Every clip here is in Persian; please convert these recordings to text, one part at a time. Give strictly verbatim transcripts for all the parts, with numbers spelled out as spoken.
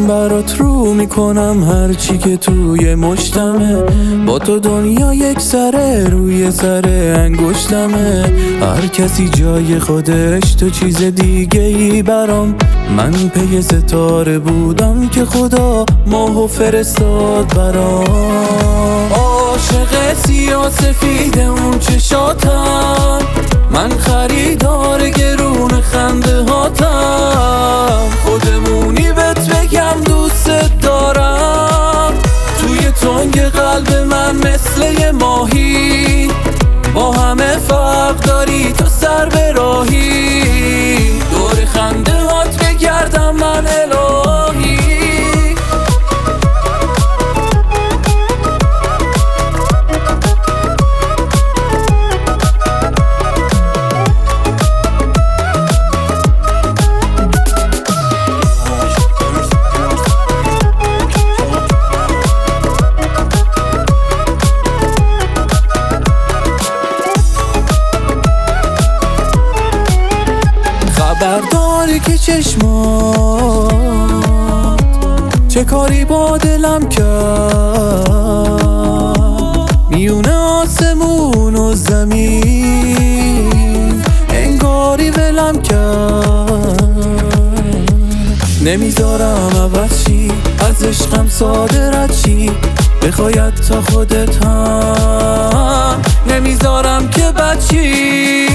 من برات رو میکنم هرچی که توی مشتمه. با تو دنیا یک سره روی سر انگشتمه. هر کسی جای خودش تو چیز دیگه ای برام. من پی ستاره بودم که خدا ماهو فرستاد برام. عاشق سیاه‌سفید اون چشاتم، من خریدار گرون خنده هاتم. خودمونی بهت بگم دوست دارم. توی تنگ قلب من مثل یه ماهی، با همه فرق داری تو سر به راهی. دور خنده هات بگردم من الهی. خبرداری که چشمات چه کاری با دلم کرد. میونه آسمون و زمین انگاری ولم کرد. نمیذارم عوض شی، از عشقم ساده رد شی. بخواید تا خودت هم نمیذارم که بچی.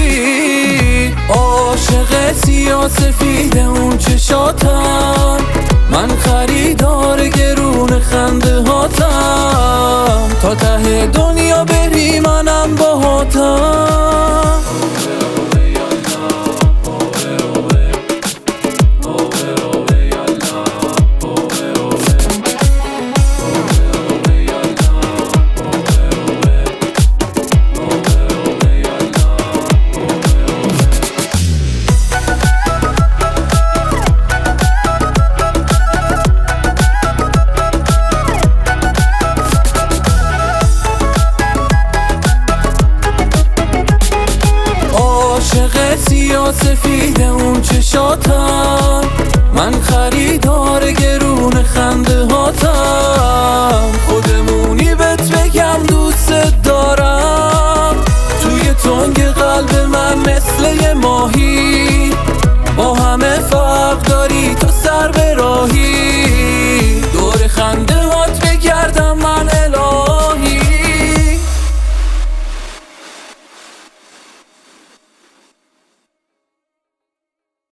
عاشق سیاه‌سفید اون چشاتم، من خریدار گرون خنده هاتم. تا ته دنیا بری منم باهاتم. عاشق سیاه‌سفید اون چشاتم، من خریدار گرون خنده هاتم.